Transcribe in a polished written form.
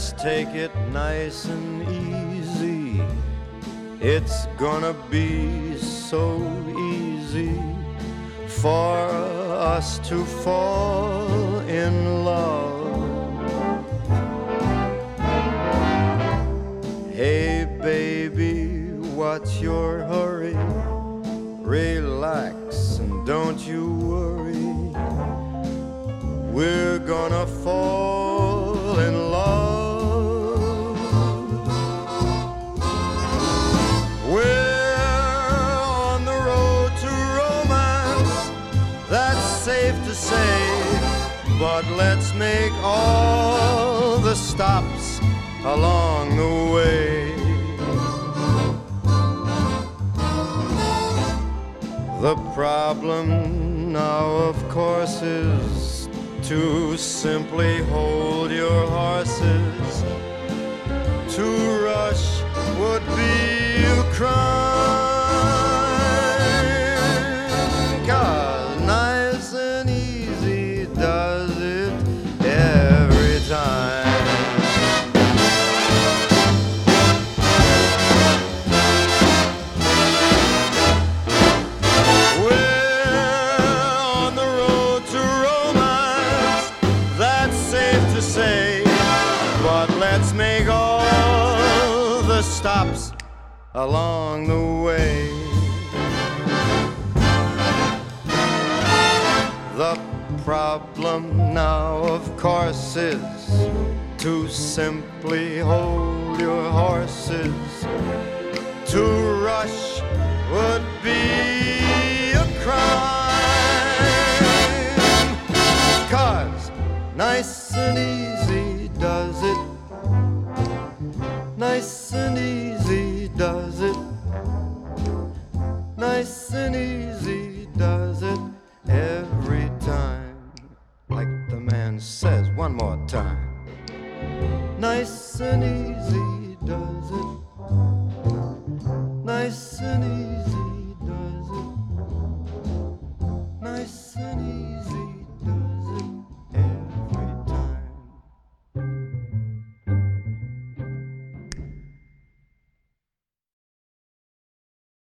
let's take it nice and easy. It's gonna be so easy for us to fall in love. Hey baby, what's your hurry? Relax and don't you worry. We're gonna fall in love. We're on the road to romance, that's safe to say. But let's make all the stops along the way. The problem now, of course, is to simply hold your horses. To rush would be a crime, 'cause nice and easy does it every time. Say, but let's make all the stops along the way. The problem now, of course, is to simply hold your horses. To rush would be a crime, 'cause nice and easy does it. Nice and easy does it. Nice and easy does it every time. Like the man says, one more time. Nice and easy does it. Nice and easy